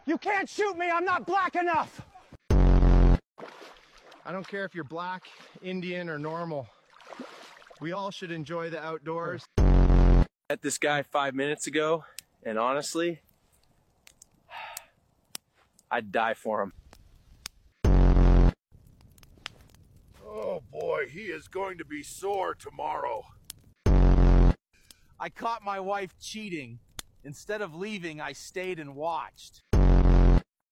You can't shoot me, I'm not black enough! I don't care if you're black, Indian, or normal. We all should enjoy the outdoors. Met this guy 5 minutes ago, and honestly, I'd die for him. Oh boy, he is going to be sore tomorrow. I caught my wife cheating. Instead of leaving, I stayed and watched.